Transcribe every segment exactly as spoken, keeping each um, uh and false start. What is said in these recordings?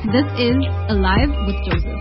This is Alive with Joseph.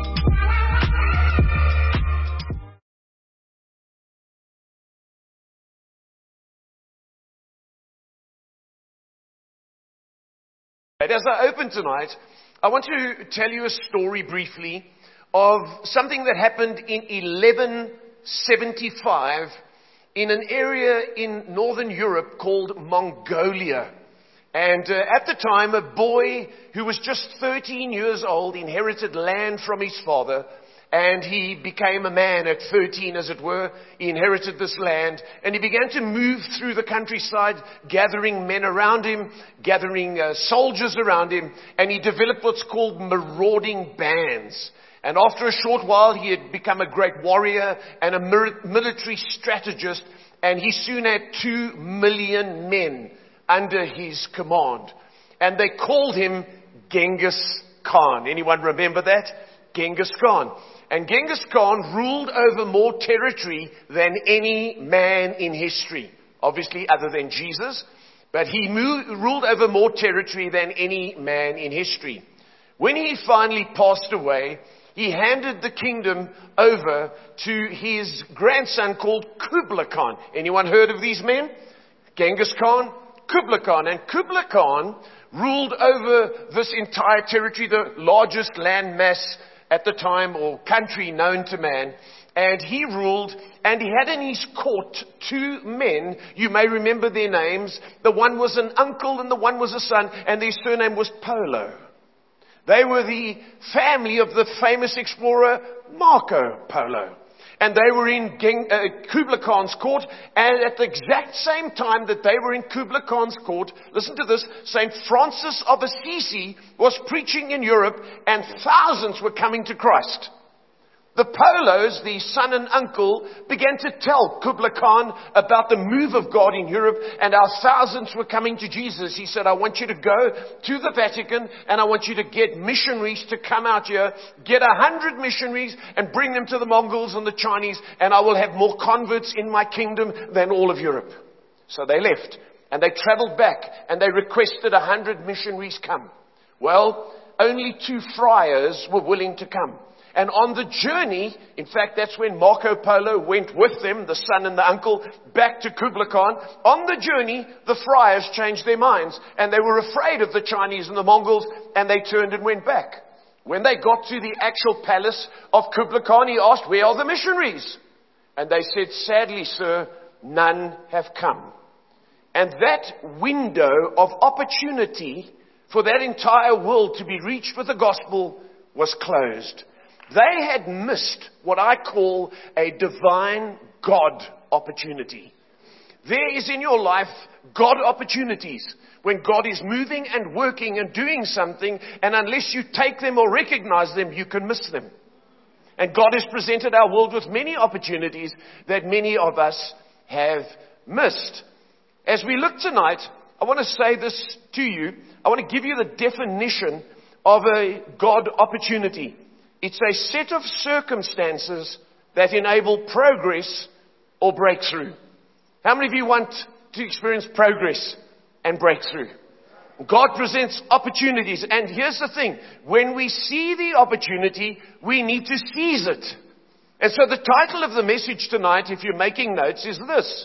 As I open tonight, I want to tell you a story briefly of something that happened in eleven seventy-five in an area in northern Europe called Mongolia. And uh, at the time, a boy who was just thirteen years old inherited land from his father. And he became a man at thirteen, as it were. He inherited this land. And he began to move through the countryside, gathering men around him, gathering uh, soldiers around him. And he developed what's called marauding bands. And after a short while, he had become a great warrior and a military strategist. And he soon had two million men under his command. And they called him Genghis Khan. Anyone remember that? Genghis Khan. And Genghis Khan ruled over more territory than any man in history. Obviously, other than Jesus. But he moved, ruled over more territory than any man in history. When he finally passed away, he handed the kingdom over to his grandson called Kublai Khan. Anyone heard of these men? Genghis Khan, Kublai Khan. And Kublai Khan ruled over this entire territory, the largest land mass at the time, or country known to man. And he ruled, and he had in his court two men. You may remember their names. The one was an uncle and the one was a son, and their surname was Polo. They were the family of the famous explorer Marco Polo. And they were in Geng, uh, Kublai Khan's court. And at the exact same time that they were in Kublai Khan's court, listen to this, Saint Francis of Assisi was preaching in Europe and thousands were coming to Christ. The Polos, the son and uncle, began to tell Kublai Khan about the move of God in Europe and how thousands were coming to Jesus. He said, I want you to go to the Vatican and I want you to get missionaries to come out here, get a hundred missionaries and bring them to the Mongols and the Chinese, and I will have more converts in my kingdom than all of Europe. So they left and they traveled back and they requested a hundred missionaries come. Well, only two friars were willing to come. And on the journey, in fact, that's when Marco Polo went with them, the son and the uncle, back to Kublai Khan. On the journey, the friars changed their minds. And they were afraid of the Chinese and the Mongols, and they turned and went back. When they got to the actual palace of Kublai Khan, he asked, where are the missionaries? And they said, sadly, sir, none have come. And that window of opportunity for that entire world to be reached with the gospel was closed. They had missed what I call a divine God opportunity. There is in your life God opportunities when God is moving and working and doing something, and unless you take them or recognize them, you can miss them. And God has presented our world with many opportunities that many of us have missed. As we look tonight, I want to say this to you. I want to give you the definition of a God opportunity. It's a set of circumstances that enable progress or breakthrough. How many of you want to experience progress and breakthrough? God presents opportunities. And here's the thing. When we see the opportunity, we need to seize it. And so the title of the message tonight, if you're making notes, is this: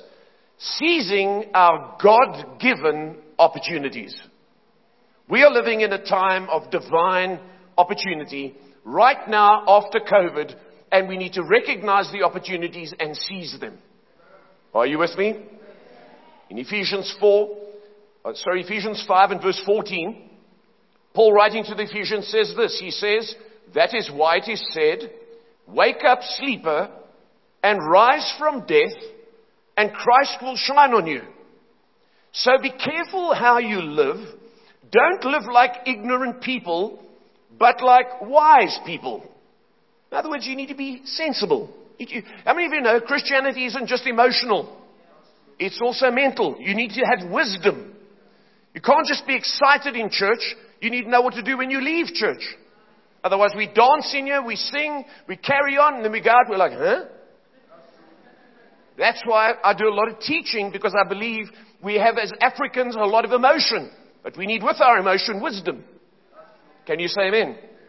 Seizing Our God-Given Opportunities. We are living in a time of divine opportunity right now after COVID, and we need to recognize the opportunities and seize them. Are you with me? In Ephesians four, uh, sorry, Ephesians five and verse fourteen, Paul writing to the Ephesians says this. He says, that is why it is said, wake up, sleeper, and rise from death, and Christ will shine on you. So be careful how you live. Don't live like ignorant people, but like wise people. In other words, you need to be sensible. How many of you know Christianity isn't just emotional? It's also mental. You need to have wisdom. You can't just be excited in church. You need to know what to do when you leave church. Otherwise, we dance in here, we sing, we carry on, and then we go out, we're like, huh? That's why I do a lot of teaching, because I believe we have as Africans a lot of emotion. But we need with our emotion wisdom. Can you say amen?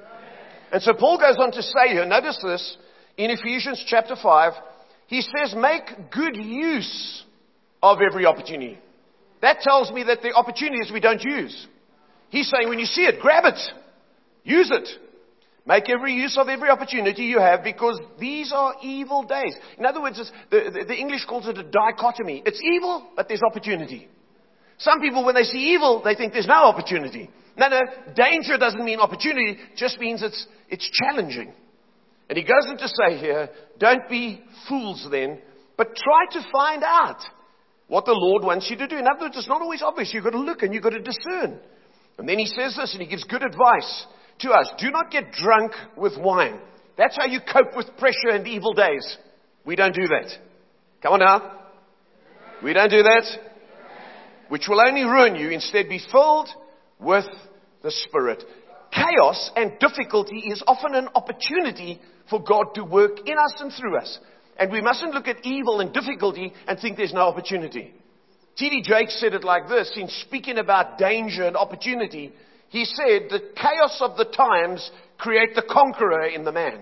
And so Paul goes on to say here, notice this, in Ephesians chapter five, he says, make good use of every opportunity. That tells me that the opportunities we don't use. He's saying when you see it, grab it. Use it. Make every use of every opportunity you have, because these are evil days. In other words, it's, the, the, the English calls it a dichotomy. It's evil, but there's opportunity. Some people, when they see evil, they think there's no opportunity. No, no, danger doesn't mean opportunity. It just means it's, it's challenging. And he goes on to say here, don't be fools then, but try to find out what the Lord wants you to do. In other words, it's not always obvious. You've got to look and you've got to discern. And then he says this, and he gives good advice to us. Do not get drunk with wine. That's how you cope with pressure and evil days. We don't do that. Come on now. We don't do that. Which will only ruin you. Instead, be filled with the Spirit. Chaos and difficulty is often an opportunity for God to work in us and through us. And we mustn't look at evil and difficulty and think there's no opportunity. T D Jakes said it like this, in speaking about danger and opportunity. He said, the chaos of the times create the conqueror in the man.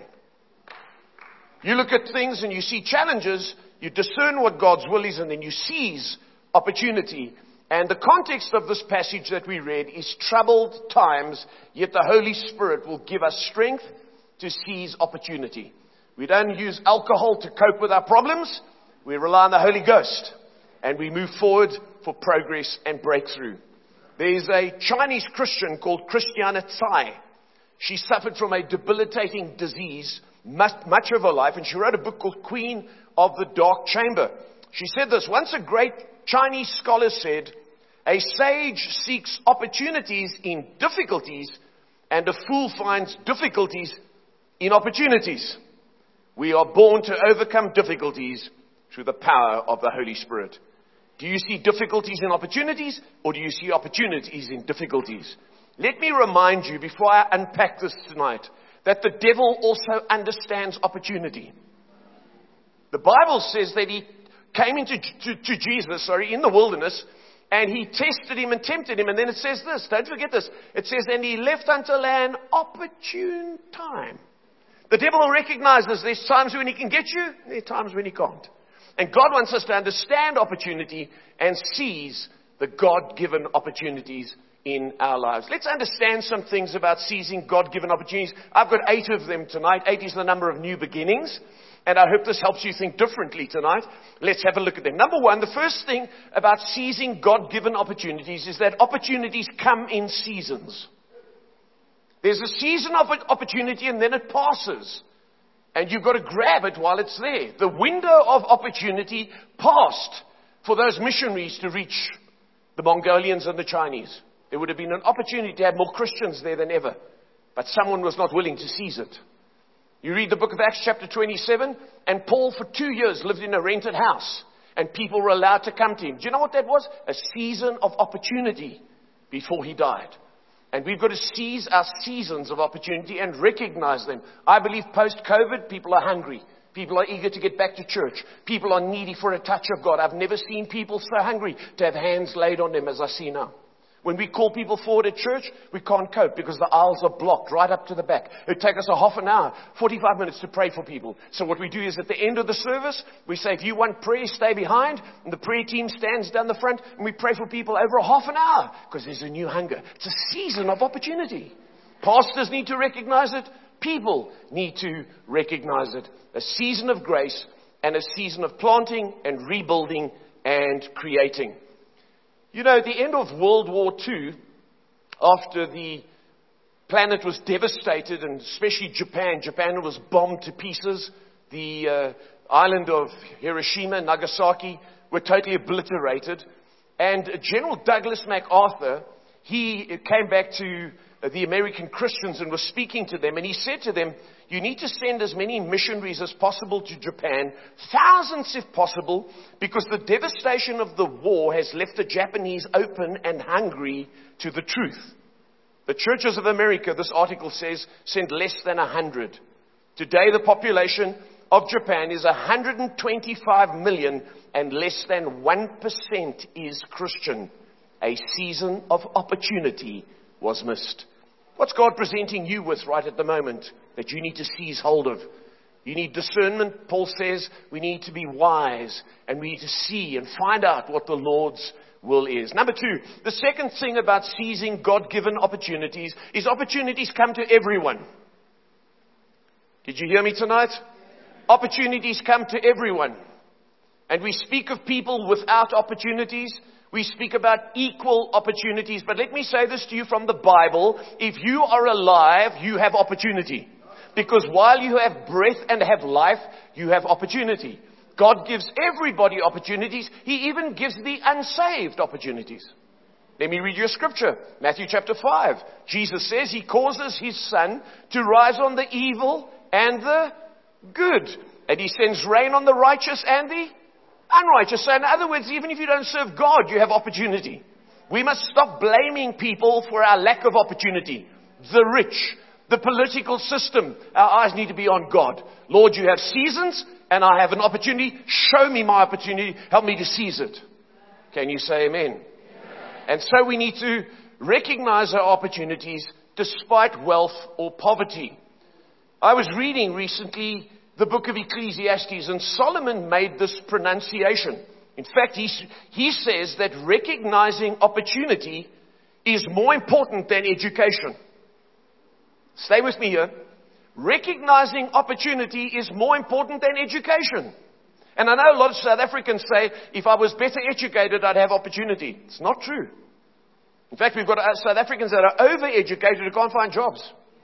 You look at things and you see challenges, you discern what God's will is, and then you seize opportunity. And the context of this passage that we read is troubled times, yet the Holy Spirit will give us strength to seize opportunity. We don't use alcohol to cope with our problems. We rely on the Holy Ghost. And we move forward for progress and breakthrough. There's a Chinese Christian called Christiana Tsai. She suffered from a debilitating disease much, much of her life, and she wrote a book called Queen of the Dark Chamber. She said this, once a great Chinese scholar said, a sage seeks opportunities in difficulties, and a fool finds difficulties in opportunities. We are born to overcome difficulties through the power of the Holy Spirit. Do you see difficulties in opportunities, or do you see opportunities in difficulties? Let me remind you, before I unpack this tonight, that the devil also understands opportunity. The Bible says that he came into to, to Jesus, sorry, in the wilderness, and he tested him and tempted him. And then it says this, don't forget this. It says, and he left until an opportune time. The devil recognizes there's times when he can get you, there are times when he can't. And God wants us to understand opportunity and seize the God-given opportunities in our lives. Let's understand some things about seizing God-given opportunities. I've got eight of them tonight. Eight is the number of new beginnings. And I hope this helps you think differently tonight. Let's have a look at them. Number one, the first thing about seizing God-given opportunities is that opportunities come in seasons. There's a season of opportunity and then it passes. And you've got to grab it while it's there. The window of opportunity passed for those missionaries to reach the Mongolians and the Chinese. There would have been an opportunity to have more Christians there than ever. But someone was not willing to seize it. You read the book of Acts chapter twenty-seven, and Paul for two years lived in a rented house. And people were allowed to come to him. Do you know what that was? A season of opportunity before he died. And we've got to seize our seasons of opportunity and recognize them. I believe post-COVID, people are hungry. People are eager to get back to church. People are needy for a touch of God. I've never seen people so hungry to have hands laid on them as I see now. When we call people forward at church, we can't cope because the aisles are blocked right up to the back. It would take us a half an hour, forty-five minutes to pray for people. So what we do is at the end of the service, we say, if you want prayer, stay behind. And the prayer team stands down the front and we pray for people over a half an hour because there's a new hunger. It's a season of opportunity. Pastors need to recognize it. People need to recognize it. A season of grace and a season of planting and rebuilding and creating. You know, at the end of World War Two, after the planet was devastated, and especially Japan, Japan was bombed to pieces. The uh, island of Hiroshima and Nagasaki were totally obliterated. And General Douglas MacArthur, he came back to the American Christians and was speaking to them. And he said to them, you need to send as many missionaries as possible to Japan, thousands if possible, because the devastation of the war has left the Japanese open and hungry to the truth. The churches of America, this article says, sent less than a hundred. Today the population of Japan is one hundred twenty-five million and less than one percent is Christian. A season of opportunity was missed. What's God presenting you with right at the moment that you need to seize hold of? You need discernment. Paul says we need to be wise and we need to see and find out what the Lord's will is. Number two, the second thing about seizing God-given opportunities is opportunities come to everyone. Did you hear me tonight? Opportunities come to everyone. And we speak of people without opportunities. We speak about equal opportunities. But let me say this to you from the Bible. If you are alive, you have opportunity. Because while you have breath and have life, you have opportunity. God gives everybody opportunities. He even gives the unsaved opportunities. Let me read you a scripture. Matthew chapter five. Jesus says he causes his sun to rise on the evil and the good. And he sends rain on the righteous and the unrighteous. So in other words, even if you don't serve God, you have opportunity. We must stop blaming people for our lack of opportunity. The rich, the political system. Our eyes need to be on God. Lord, you have seasons and I have an opportunity. Show me my opportunity. Help me to seize it. Can you say amen? Amen. And so we need to recognize our opportunities despite wealth or poverty. I was reading recently the book of Ecclesiastes, and Solomon made this pronunciation. In fact, he, he says that recognizing opportunity is more important than education. Stay with me here. Recognizing opportunity is more important than education. And I know a lot of South Africans say, if I was better educated, I'd have opportunity. It's not true. In fact, we've got South Africans that are overeducated who can't find jobs.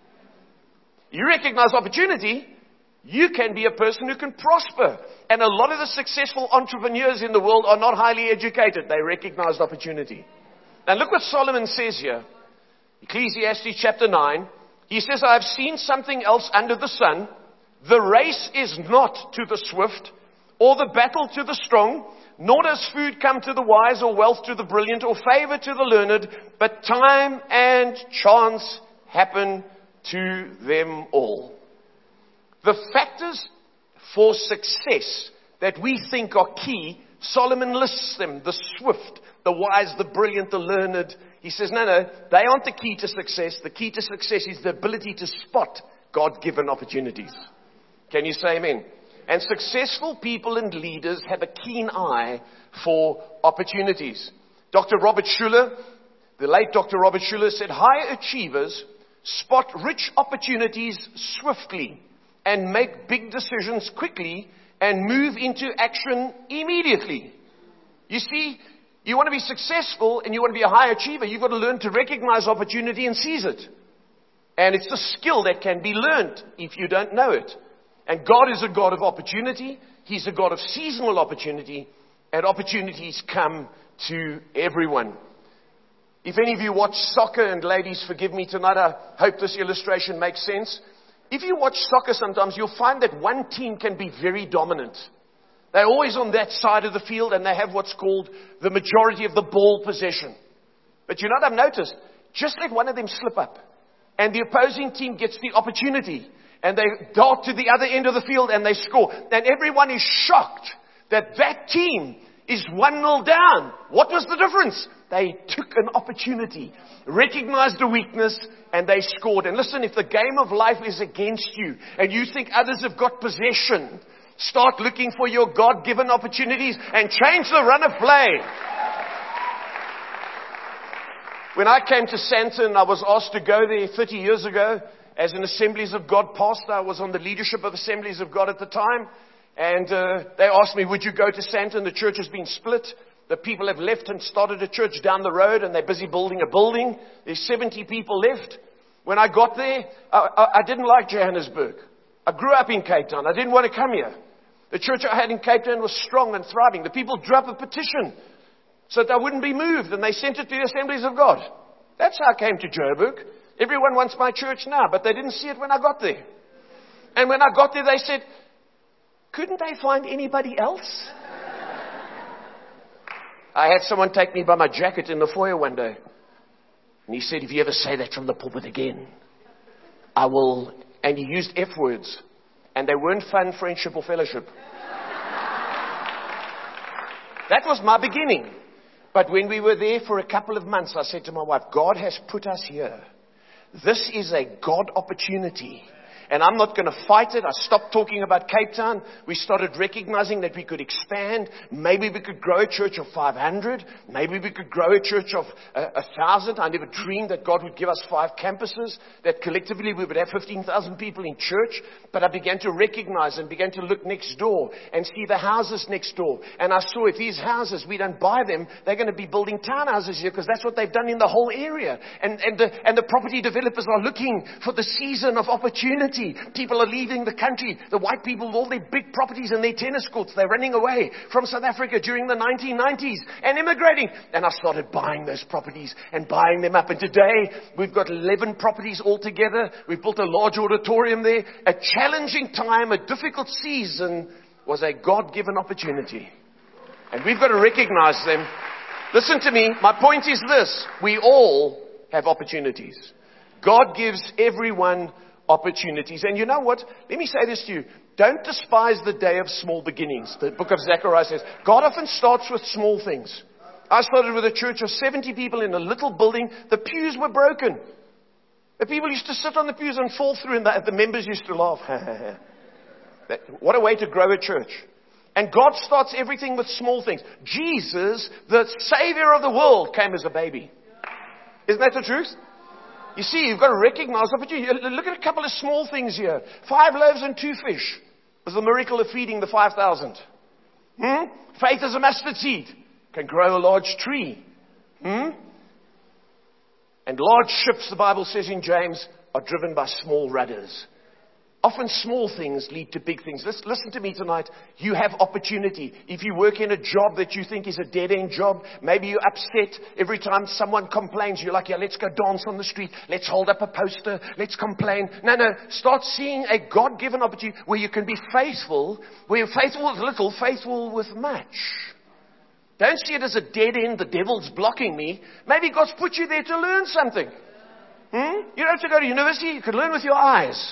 You recognize opportunity, you can be a person who can prosper. And a lot of the successful entrepreneurs in the world are not highly educated. They recognized opportunity. Now look what Solomon says here. Ecclesiastes chapter nine. He says, I have seen something else under the sun. The race is not to the swift, or the battle to the strong, nor does food come to the wise, or wealth to the brilliant, or favor to the learned, but time and chance happen to them all. The factors for success that we think are key, Solomon lists them: the swift, the wise, the brilliant, the learned. He says, no, no, they aren't the key to success. The key to success is the ability to spot God-given opportunities. Can you say amen? And successful people and leaders have a keen eye for opportunities. Doctor Robert Schuller, the late Doctor Robert Schuller said, high achievers spot rich opportunities swiftly and make big decisions quickly and move into action immediately. You see, you want to be successful and you want to be a high achiever, you've got to learn to recognize opportunity and seize it. And it's a skill that can be learned if you don't know it. And God is a God of opportunity. He's a God of seasonal opportunity. And opportunities come to everyone. If any of you watch soccer, and ladies, forgive me tonight, I hope this illustration makes sense. If you watch soccer sometimes, you'll find that one team can be very dominant. They're always on that side of the field, and they have what's called the majority of the ball possession. But you know what I've noticed? Just let one of them slip up, and the opposing team gets the opportunity, and they dart to the other end of the field, and they score. And everyone is shocked that that team is one nil down. What was the difference? They took an opportunity, recognized a weakness, and they scored. And listen, if the game of life is against you, and you think others have got possession, start looking for your God-given opportunities and change the run of play. When I came to Sandton, I was asked to go there thirty years ago as an Assemblies of God pastor. I was on the leadership of Assemblies of God at the time. And uh, they asked me, would you go to Sandton? The church has been split. The people have left and started a church down the road, and they're busy building a building. There's seventy people left. When I got there, I, I, I didn't like Johannesburg. I grew up in Cape Town. I didn't want to come here. The church I had in Cape Town was strong and thriving. The people drew up a petition so that I wouldn't be moved, and they sent it to the Assemblies of God. That's how I came to Joburg. Everyone wants my church now, but they didn't see it when I got there. And when I got there, they said, couldn't they find anybody else? I had someone take me by my jacket in the foyer one day. And he said, if you ever say that from the pulpit again, I will... And he used F words. And they weren't fun, friendship, or fellowship. That was my beginning. But when we were there for a couple of months, I said to my wife, God has put us here This is a God opportunity. And I'm not going to fight it. I stopped talking about Cape Town. We started recognizing that we could expand. Maybe we could grow a church of five hundred. Maybe we could grow a church of uh, one thousand. I never dreamed that God would give us five campuses, that collectively we would have fifteen thousand people in church. But I began to recognize and began to look next door and see the houses next door. And I saw if these houses, we don't buy them, they're going to be building townhouses here because that's what they've done in the whole area. And, and, the, and the property developers are looking for the season of opportunity. People are leaving the country. The white people with all their big properties and their tennis courts, they're running away from South Africa during the nineteen nineties and immigrating. And I started buying those properties and buying them up. And today we've got eleven properties altogether. We've built a large auditorium there. A challenging time, a difficult season was a God-given opportunity. And we've got to recognize them. Listen to me. My point is this. We all have opportunities. God gives everyone opportunities. And you know what? Let me say this to you. Don't despise the day of small beginnings. The book of Zechariah says, God often starts with small things. I started with a church of seventy people in a little building. The pews were broken. The people used to sit on the pews and fall through, and the, the members used to laugh. That, what a way to grow a church. And God starts everything with small things. Jesus, the Savior of the world, came as a baby. Isn't that the truth? You see, you've got to recognize opportunity. Look at a couple of small things here. Five loaves and two fish was the miracle of feeding the five thousand. Hmm? Faith is a mustard seed. Can grow a large tree. Hmm? And large ships, the Bible says in James, are driven by small rudders. Often small things lead to big things. Listen, listen to me tonight. You have opportunity. If you work in a job that you think is a dead-end job, maybe you're upset every time someone complains. You're like, yeah, let's go dance on the street. Let's hold up a poster. Let's complain. No, no. Start seeing a God-given opportunity where you can be faithful. Where you're faithful with little, faithful with much. Don't see it as a dead end. The devil's blocking me. Maybe God's put you there to learn something. Hmm? You don't have to go to university. You can learn with your eyes.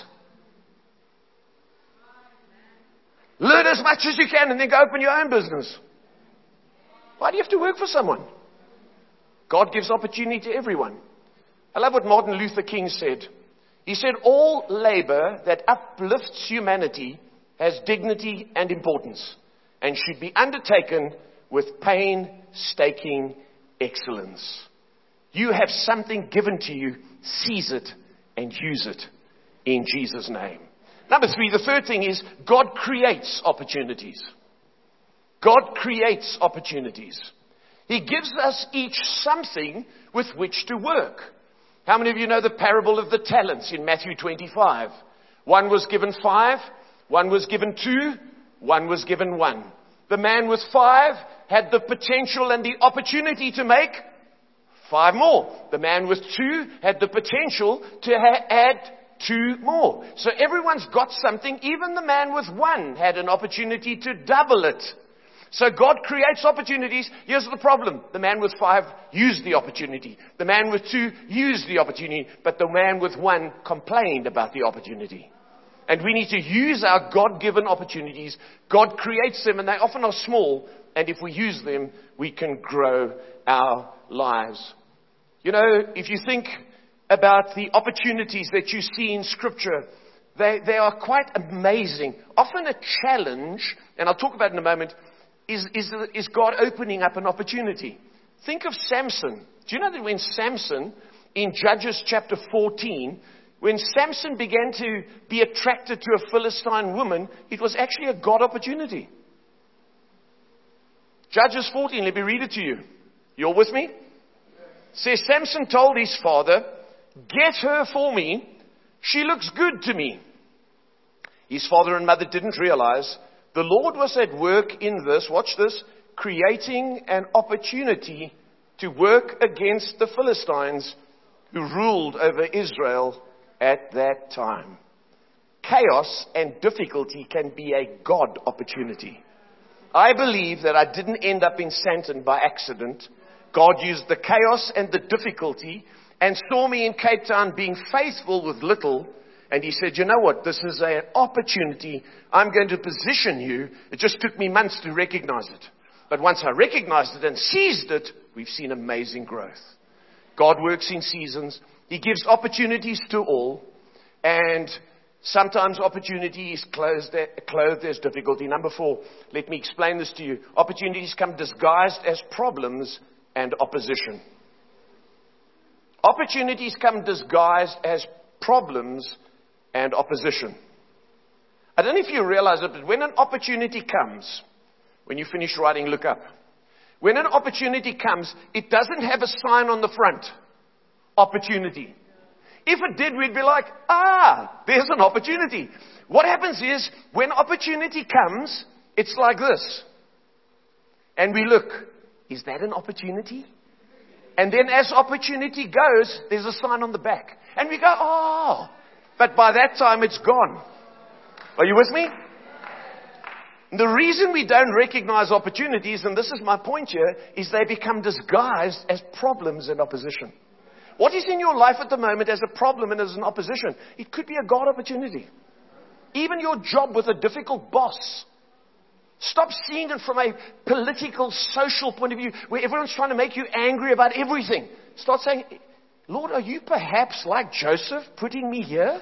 Learn as much as you can and then go open your own business. Why do you have to work for someone? God gives opportunity to everyone. I love what Martin Luther King said. He said, all labor that uplifts humanity has dignity and importance and should be undertaken with painstaking excellence. You have something given to you. Seize it and use it in Jesus' name. Number three, the third thing is God creates opportunities. God creates opportunities. He gives us each something with which to work. How many of you know the parable of the talents in Matthew twenty-five? One was given five, one was given two, one was given one. The man with five had the potential and the opportunity to make five more. The man with two had the potential to ha- add two more. So everyone's got something. Even the man with one had an opportunity to double it. So God creates opportunities. Here's the problem. The man with five used the opportunity. The man with two used the opportunity. But the man with one complained about the opportunity. And we need to use our God-given opportunities. God creates them, and they often are small. And if we use them, we can grow our lives. You know, if you think about the opportunities that you see in Scripture, they, they are quite amazing. Often a challenge, and I'll talk about it in a moment, is, is, is God opening up an opportunity. Think of Samson. Do you know that when Samson, in Judges chapter fourteen, when Samson began to be attracted to a Philistine woman, it was actually a God opportunity. Judges fourteen, let me read it to you. You all with me? Says Samson told his father, get her for me. She looks good to me. His father and mother didn't realize the Lord was at work in this, watch this, creating an opportunity to work against the Philistines who ruled over Israel at that time. Chaos and difficulty can be a God opportunity. I believe that I didn't end up in Sandton by accident. God used the chaos and the difficulty and saw me in Cape Town being faithful with little. And he said, you know what? This is an opportunity. I'm going to position you. It just took me months to recognize it. But once I recognized it and seized it, we've seen amazing growth. God works in seasons. He gives opportunities to all, and sometimes opportunity is clothed, clothed as difficulty. Number four, let me explain this to you. Opportunities come disguised as problems and opposition. Opportunities come disguised as problems and opposition. I don't know if you realize it, but when an opportunity comes, when you finish writing, look up. When an opportunity comes, it doesn't have a sign on the front. Opportunity. If it did, we'd be like, ah, there's an opportunity. What happens is, when opportunity comes, it's like this. And we look, is that an opportunity? And then as opportunity goes, there's a sign on the back. And we go, oh. But by that time, it's gone. Are you with me? The reason we don't recognize opportunities, and this is my point here, is they become disguised as problems and opposition. What is in your life at the moment as a problem and as an opposition? It could be a God opportunity. Even your job with a difficult boss. Stop seeing it from a political, social point of view where everyone's trying to make you angry about everything. Start saying, Lord, are you perhaps like Joseph putting me here?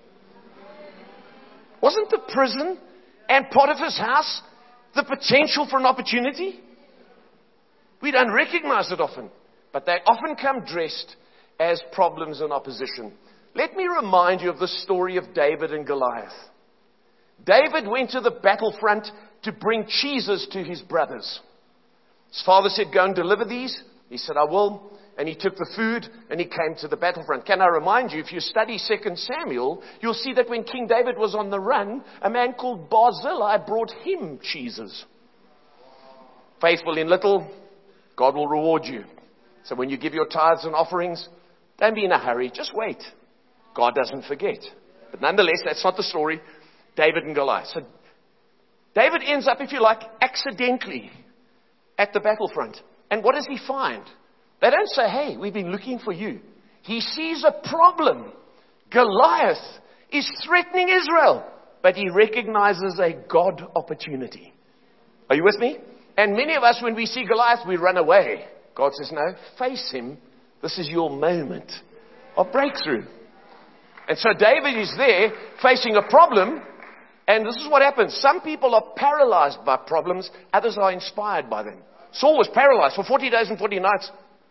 Wasn't the prison and Potiphar's house the potential for an opportunity? We don't recognize it often, but they often come dressed as problems and opposition. Let me remind you of the story of David and Goliath. David went to the battlefront to bring cheeses to his brothers. His father said, go and deliver these. He said, I will. And he took the food and he came to the battlefront. Can I remind you, if you study Second Samuel, you'll see that when King David was on the run, a man called Barzillai brought him cheeses. Faithful in little, God will reward you. So when you give your tithes and offerings, don't be in a hurry. Just wait. God doesn't forget. But nonetheless, that's not the story. David and Goliath. So David ends up, if you like, accidentally at the battlefront. And what does he find? They don't say, hey, we've been looking for you. He sees a problem. Goliath is threatening Israel. But he recognizes a God opportunity. Are you with me? And many of us, when we see Goliath, we run away. God says, no, face him. This is your moment of breakthrough. And so David is there facing a problem. And this is what happens. Some people are paralyzed by problems. Others are inspired by them. Saul was paralyzed for forty days and forty nights.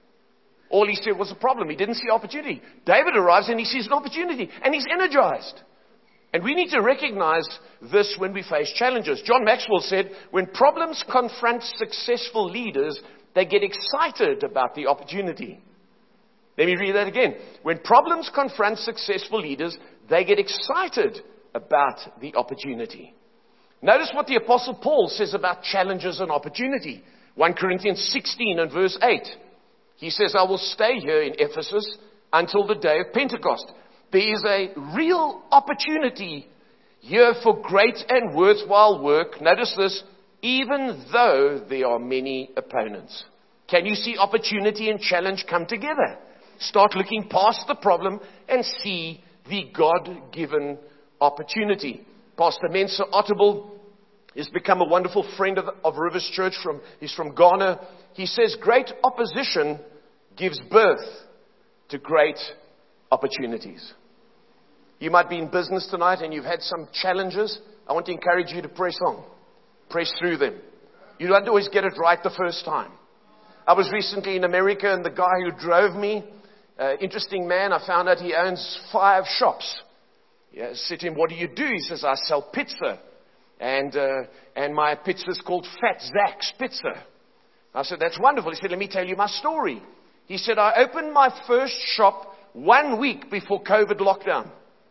All he said was a problem. He didn't see opportunity. David arrives and he sees an opportunity. And he's energized. And we need to recognize this when we face challenges. John Maxwell said, when problems confront successful leaders, they get excited about the opportunity. Let me read that again. When problems confront successful leaders, they get excited about the opportunity. Notice what the Apostle Paul says about challenges and opportunity. First Corinthians sixteen and verse eight. He says, I will stay here in Ephesus until the day of Pentecost. There is a real opportunity here for great and worthwhile work. Notice this, even though there are many opponents. Can you see opportunity and challenge come together? Start looking past the problem and see the God-given opportunity. Pastor Mensa Ottable has become a wonderful friend of, of Rivers Church. From, he's from Ghana. He says, great opposition gives birth to great opportunities. You might be in business tonight and you've had some challenges. I want to encourage you to press on. Press through them. You don't always get it right the first time. I was recently in America and the guy who drove me, uh, interesting man, I found out he owns five shops. Yeah, I said to him, what do you do? He says, I sell pizza. And uh, and my pizza is called Fat Zach's Pizza. I said, that's wonderful. He said, let me tell you my story. He said, I opened my first shop one week before COVID lockdown.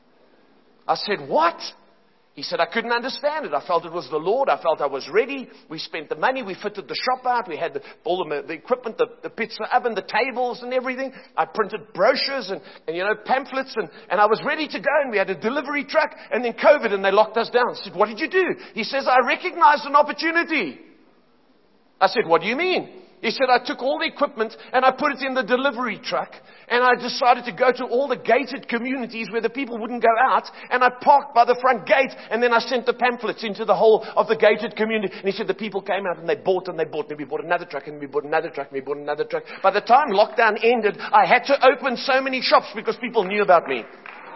I said, what? He said, I couldn't understand it. I felt it was the Lord. I felt I was ready. We spent the money. We fitted the shop out. We had the, all the, the equipment, the, the pizza oven, the tables and everything. I printed brochures and, and you know, pamphlets and, and I was ready to go. And we had a delivery truck and then COVID and they locked us down. I said, what did you do? He says, I recognized an opportunity. I said, what do you mean? He said, I took all the equipment and I put it in the delivery truck, and I decided to go to all the gated communities where the people wouldn't go out, and I parked by the front gate, and then I sent the pamphlets into the whole of the gated community. And he said the people came out and they bought and they bought, and we bought another truck and we bought another truck and we bought another truck. By the time lockdown ended, I had to open so many shops because people knew about me.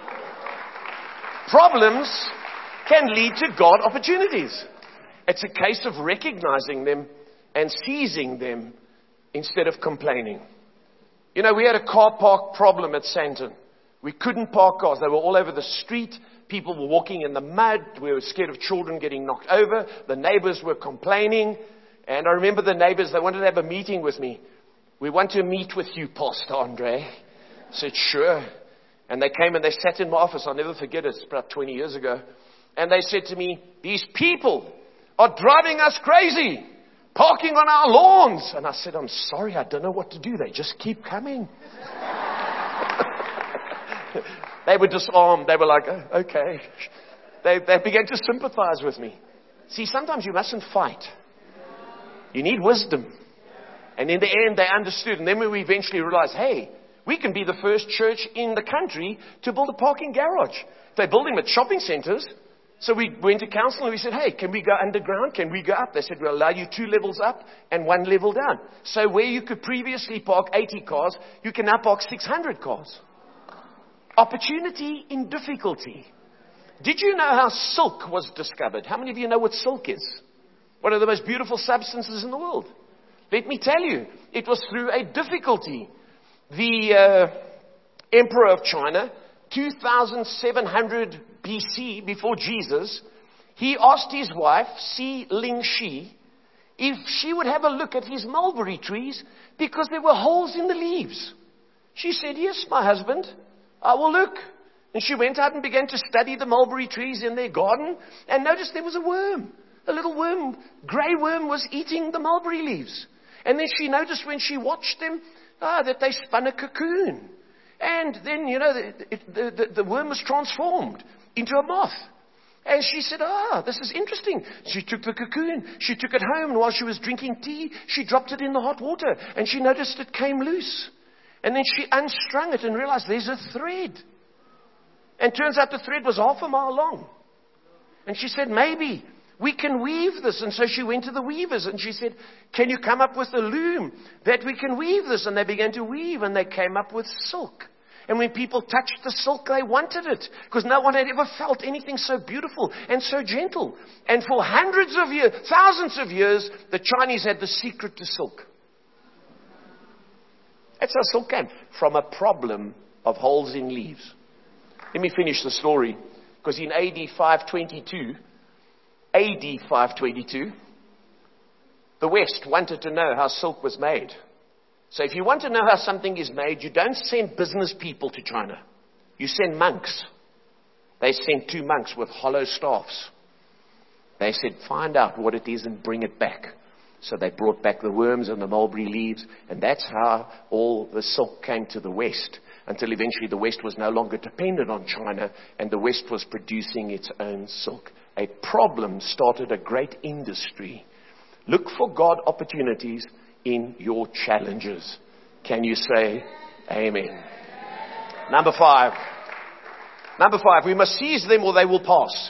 Problems can lead to God opportunities. It's a case of recognizing them and seizing them instead of complaining. You know, we had a car park problem at Sandton. We couldn't park cars. They were all over the street. People were walking in the mud. We were scared of children getting knocked over. The neighbors were complaining. And I remember the neighbors, they wanted to have a meeting with me. We want to meet with you, Pastor Andre. I said, sure. And they came and they sat in my office. I'll never forget it. It's about twenty years ago. And they said to me, these people are driving us crazy, parking on our lawns. And I said, I'm sorry, I don't know what to do. They just keep coming. They were disarmed. They were like, oh, okay. They, they began to sympathize with me. See, sometimes you mustn't fight. You need wisdom. And in the end, they understood. And then we eventually realized, hey, we can be the first church in the country to build a parking garage. They're building them at shopping centers. So we went to council and we said, hey, can we go underground? Can we go up? They said, we'll allow you two levels up and one level down. So where you could previously park eighty cars, you can now park six hundred cars. Opportunity in difficulty. Did you know how silk was discovered? How many of you know what silk is? One of the most beautiful substances in the world. Let me tell you, it was through a difficulty. The uh, Emperor of China, two thousand seven hundred B C, before Jesus, he asked his wife, Si Lingxi, if she would have a look at his mulberry trees because there were holes in the leaves. She said, yes, my husband, I will look. And she went out and began to study the mulberry trees in their garden and noticed there was a worm. A little worm, grey worm, was eating the mulberry leaves. And then she noticed when she watched them, ah, that they spun a cocoon. And then, you know, the, the, the, the worm was transformed into a moth. And she said, ah, this is interesting. She took the cocoon, she took it home, and while she was drinking tea, she dropped it in the hot water, and she noticed it came loose. And then she unstrung it and realized there's a thread. And turns out the thread was half a mile long. And she said, maybe we can weave this. And so she went to the weavers and she said, can you come up with a loom that we can weave this? And they began to weave and they came up with silk. And when people touched the silk, they wanted it because no one had ever felt anything so beautiful and so gentle. And for hundreds of years, thousands of years, the Chinese had the secret to silk. That's how silk came, from a problem of holes in leaves. Let me finish the story, because in A D five twenty-two, A D five twenty-two, the West wanted to know how silk was made. So if you want to know how something is made, you don't send business people to China. You send monks. They sent two monks with hollow staffs. They said, find out what it is and bring it back. So they brought back the worms and the mulberry leaves, and that's how all the silk came to the West, until eventually the West was no longer dependent on China, and the West was producing its own silk. A problem started a great industry. Look for God opportunities in your challenges. Can you say amen? Number five. Number five, we must seize them or they will pass.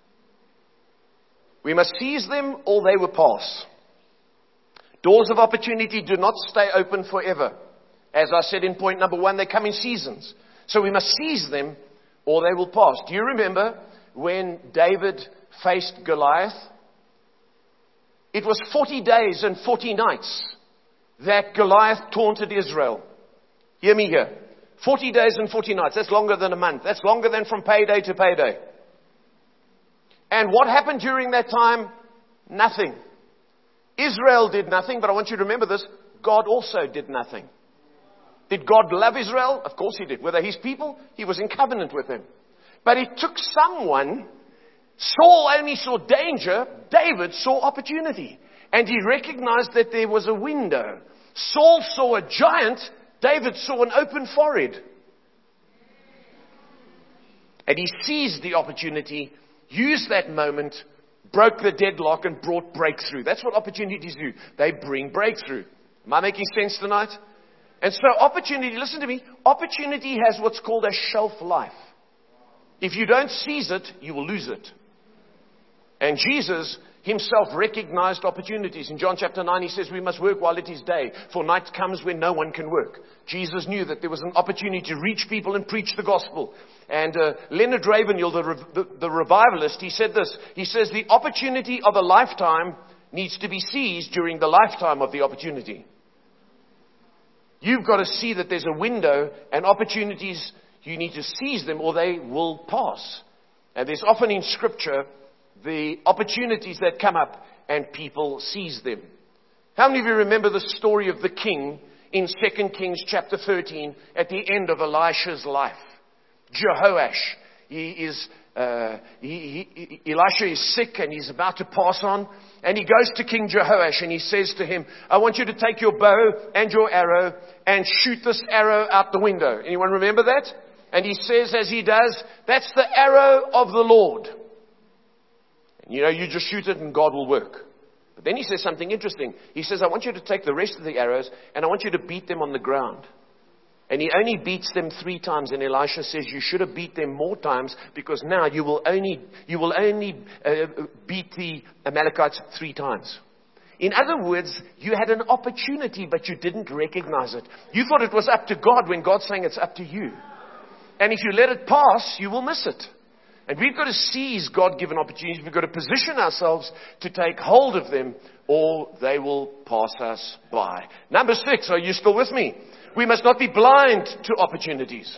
We must seize them or they will pass. Doors of opportunity do not stay open forever. As I said in point number one, they come in seasons. So we must seize them or they will pass. Do you remember when David faced Goliath? It was forty days and forty nights that Goliath taunted Israel. Hear me here. forty days and forty nights. That's longer than a month. That's longer than from payday to payday. And what happened during that time? Nothing. Israel did nothing, but I want you to remember this. God also did nothing. Did God love Israel? Of course he did. Were they his people? He was in covenant with them. But it took someone. Saul only saw danger. David saw opportunity. And he recognized that there was a window. Saul saw a giant. David saw an open forehead. And he seized the opportunity, used that moment, broke the deadlock and brought breakthrough. That's what opportunities do. They bring breakthrough. Am I making sense tonight? And so opportunity, listen to me, opportunity has what's called a shelf life. If you don't seize it, you will lose it. And Jesus himself recognized opportunities. In John chapter nine, he says, we must work while it is day, for night comes when no one can work. Jesus knew that there was an opportunity to reach people and preach the gospel. And uh, Leonard Ravenhill, the, the, the revivalist, he said this. He says, the opportunity of a lifetime needs to be seized during the lifetime of the opportunity. You've got to see that there's a window and opportunities, you need to seize them or they will pass. And there's often in Scripture the opportunities that come up and people seize them. How many of you remember the story of the king in Second Kings chapter thirteen at the end of Elisha's life? Jehoash, he is, uh, he, he, Elisha is sick and he's about to pass on. And he goes to King Jehoash and he says to him, I want you to take your bow and your arrow and shoot this arrow out the window. Anyone remember that? And he says as he does, that's the arrow of the Lord. And you know, you just shoot it and God will work. But then he says something interesting. He says, I want you to take the rest of the arrows and I want you to beat them on the ground. And he only beats them three times. And Elisha says, you should have beat them more times because now you will only, you will only uh, beat the Amalekites three times. In other words, you had an opportunity, but you didn't recognize it. You thought it was up to God when God's saying it's up to you. And if you let it pass, you will miss it. And we've got to seize God-given opportunities. We've got to position ourselves to take hold of them or they will pass us by. Number six, are you still with me? We must not be blind to opportunities.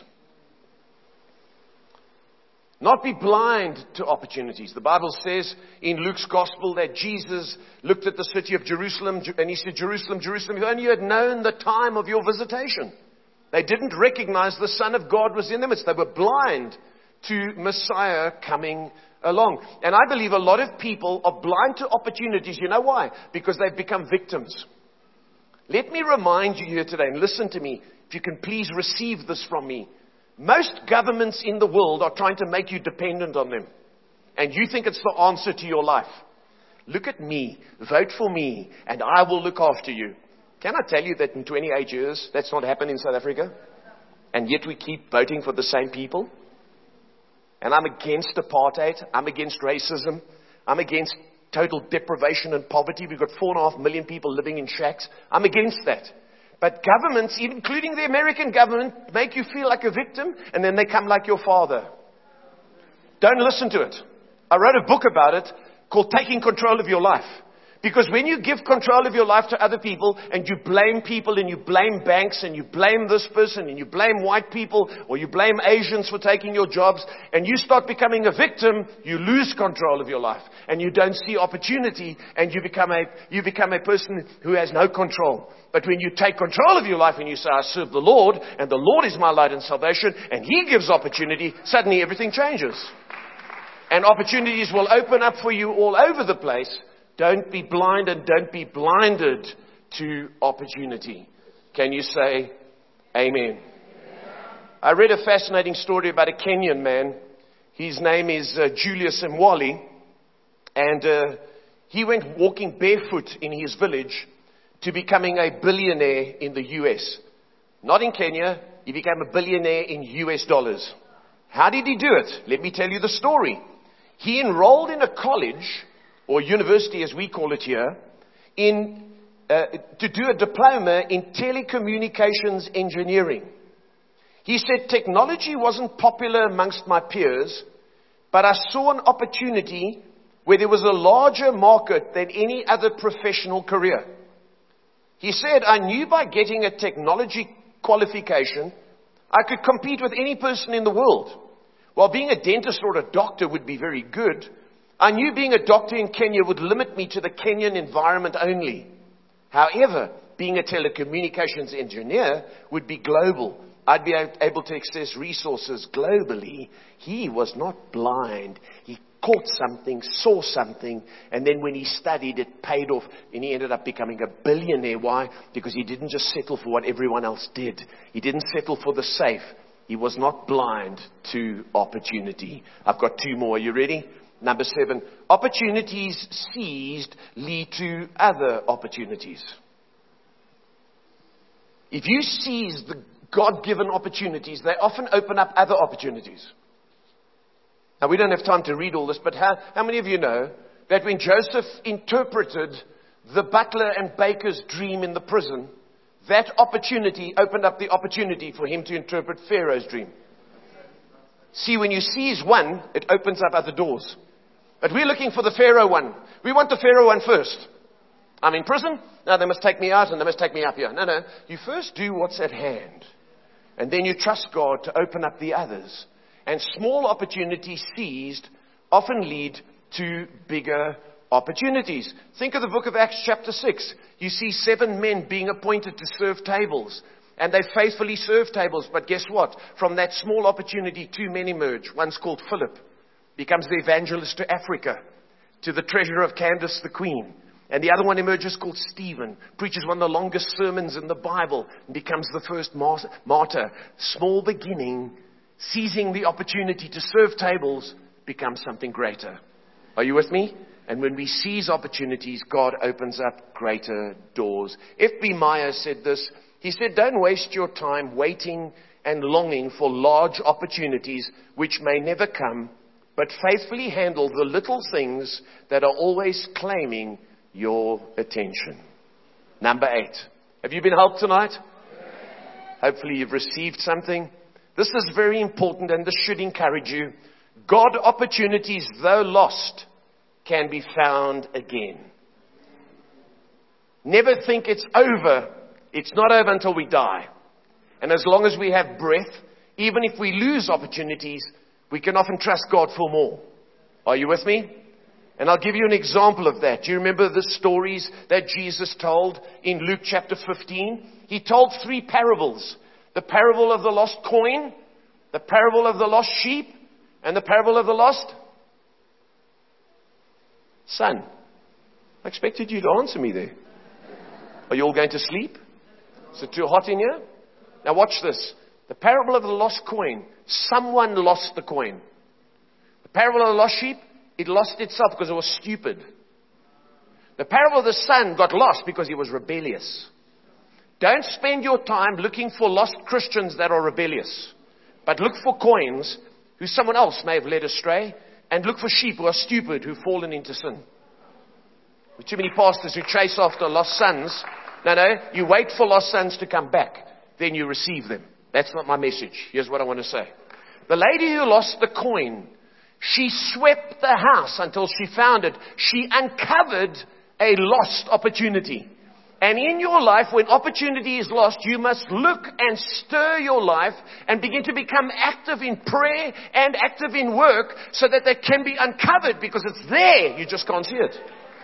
Not be blind to opportunities. The Bible says in Luke's gospel that Jesus looked at the city of Jerusalem and he said, Jerusalem, Jerusalem, if only you had known the time of your visitation. They didn't recognize the Son of God was in their midst. They were blind to Messiah coming along. And I believe a lot of people are blind to opportunities. You know why? Because they've become victims. Let me remind you here today, and listen to me, if you can please receive this from me. Most governments in the world are trying to make you dependent on them. And you think it's the answer to your life. Look at me, vote for me, and I will look after you. Can I tell you that in twenty-eight years, that's not happened in South Africa? And yet we keep voting for the same people? And I'm against apartheid. I'm against racism. I'm against total deprivation and poverty. We've got four and a half million people living in shacks. I'm against that. But governments, including the American government, make you feel like a victim and then they come like your father. Don't listen to it. I wrote a book about it called Taking Control of Your Life. Because when you give control of your life to other people and you blame people and you blame banks and you blame this person and you blame white people or you blame Asians for taking your jobs and you start becoming a victim, you lose control of your life and you don't see opportunity and you become a, you become a person who has no control. But when you take control of your life and you say, I serve the Lord and the Lord is my light and salvation and He gives opportunity, suddenly everything changes. And opportunities will open up for you all over the place. Don't be blind and don't be blinded to opportunity. Can you say amen? I read a fascinating story about a Kenyan man. His name is uh, Julius Mwali. And uh, he went walking barefoot in his village to becoming a billionaire in the U S. Not in Kenya. He became a billionaire in U S dollars. How did he do it? Let me tell you the story. He enrolled in a college, or university as we call it here, in uh, to do a diploma in telecommunications engineering. He said, technology wasn't popular amongst my peers, but I saw an opportunity where there was a larger market than any other professional career. He said, I knew by getting a technology qualification, I could compete with any person in the world. While being a dentist or a doctor would be very good, I knew being a doctor in Kenya would limit me to the Kenyan environment only. However, being a telecommunications engineer would be global. I'd be able to access resources globally. He was not blind. He caught something, saw something, and then when he studied, it paid off, and he ended up becoming a billionaire. Why? Because he didn't just settle for what everyone else did. He didn't settle for the safe. He was not blind to opportunity. I've got two more. Are you ready? Number seven, opportunities seized lead to other opportunities. if you seize the God-given opportunities, they often open up other opportunities. Now, we don't have time to read all this, but how, how many of you know that when Joseph interpreted the butler and baker's dream in the prison, that opportunity opened up the opportunity for him to interpret Pharaoh's dream? See, when you seize one, it opens up other doors. But we're looking for the Pharaoh one. We want the Pharaoh one first. I'm in prison. Now they must take me out and they must take me up here. No, no. You first do what's at hand. And then you trust God to open up the others. And small opportunities seized often lead to bigger opportunities. Think of the book of Acts chapter six. You see seven men being appointed to serve tables. And they faithfully serve tables. But guess what? From that small opportunity, two men emerge. One's called Philip. Becomes the evangelist to Africa. To the treasurer of Candace the queen. And the other one emerges called Stephen. Preaches one of the longest sermons in the Bible. And becomes the first martyr. Small beginning. Seizing the opportunity to serve tables. Becomes something greater. Are you with me? And when we seize opportunities, God opens up greater doors. F B Meyer said this. He said, don't waste your time waiting and longing for large opportunities which may never come, but faithfully handle the little things that are always claiming your attention. Number eight. Have you been helped tonight? Hopefully you've received something. This is very important and this should encourage you. God opportunities, though lost, can be found again. Never think it's over. It's not over until we die. And as long as we have breath, even if we lose opportunities, we can often trust God for more. Are you with me? And I'll give you an example of that. Do you remember the stories that Jesus told in Luke chapter fifteen? He told three parables. The parable of the lost coin, the parable of the lost sheep, and the parable of the lost son. I expected you to answer me there. Are you all going to sleep? Is it too hot in here? Now watch this. The parable of the lost coin. Someone lost the coin. The parable of the lost sheep, it lost itself because it was stupid. The parable of the son got lost because he was rebellious. Don't spend your time looking for lost Christians that are rebellious. But look for coins who someone else may have led astray. And look for sheep who are stupid, who've fallen into sin. With too many pastors who chase after lost sons. No, no, you wait for lost sons to come back. Then you receive them. That's not my message. Here's what I want to say. The lady who lost the coin, she swept the house until she found it. She uncovered a lost opportunity. And in your life, when opportunity is lost, you must look and stir your life and begin to become active in prayer and active in work so that they can be uncovered because it's there. You just can't see it.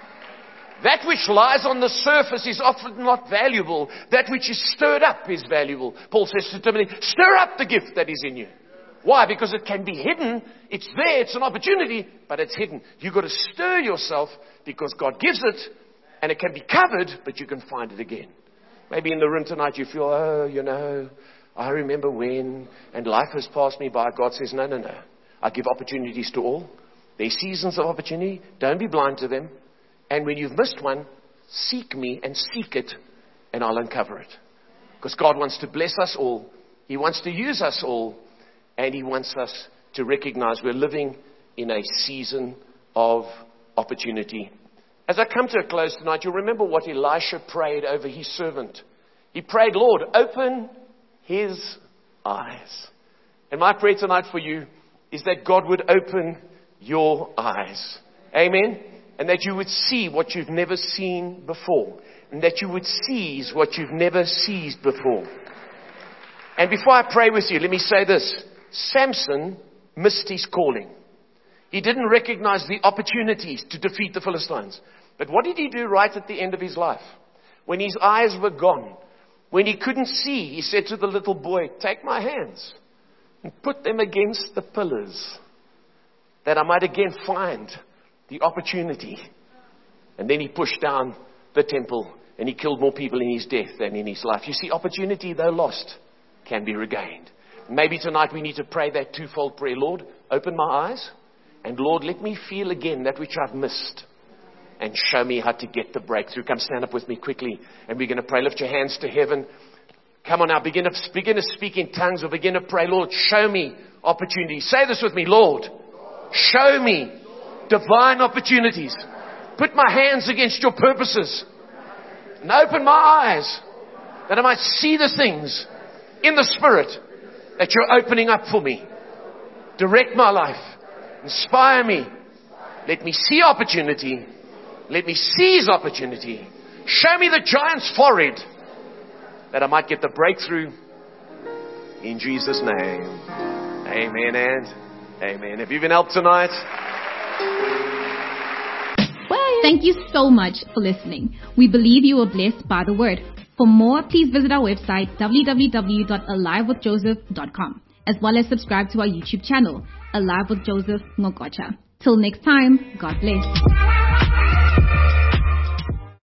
That which lies on the surface is often not valuable. That which is stirred up is valuable. Paul says to Timothy, stir up the gift that is in you. Why? Because it can be hidden. It's there. It's an opportunity, but it's hidden. You've got to stir yourself because God gives it and it can be covered, but you can find it again. Maybe in the room tonight you feel, oh, you know, I remember when, and life has passed me by. God says, no, no, no. I give opportunities to all. There's seasons of opportunity. Don't be blind to them. And when you've missed one, seek me and seek it, and I'll uncover it. Because God wants to bless us all. He wants to use us all. And He wants us to recognize we're living in a season of opportunity. As I come to a close tonight, you'll remember what Elisha prayed over his servant. He prayed, Lord, open his eyes. And my prayer tonight for you is that God would open your eyes. Amen. And that you would see what you've never seen before. And that you would seize what you've never seized before. And before I pray with you, let me say this. Samson missed his calling. He didn't recognize the opportunities to defeat the Philistines. But what did he do right at the end of his life? When his eyes were gone. When he couldn't see, he said to the little boy, take my hands and put them against the pillars. That I might again find the opportunity. And then he pushed down the temple and he killed more people in his death than in his life. You see, opportunity, though lost, can be regained. Maybe tonight we need to pray that twofold prayer. Lord, open my eyes. And Lord, let me feel again that which I've missed. And show me how to get the breakthrough. Come stand up with me quickly. And we're going to pray. Lift your hands to heaven. Come on now, begin to, begin to speak in tongues or begin to pray. Lord, show me opportunities. Say this with me. Lord, show me divine opportunities. Put my hands against your purposes. And open my eyes that I might see the things in the Spirit that you're opening up for me. Direct my life. Inspire me. Let me see opportunity. Let me seize opportunity. Show me the giant's forehead that I might get the breakthrough in Jesus' name. Amen and amen. Have you been helped tonight? Thank you so much for listening. We believe you were blessed by the word. For more, please visit our website w w w dot alive with joseph dot com, as well as subscribe to our YouTube channel, Alive with Joseph Ngokocha. Till next time, God bless.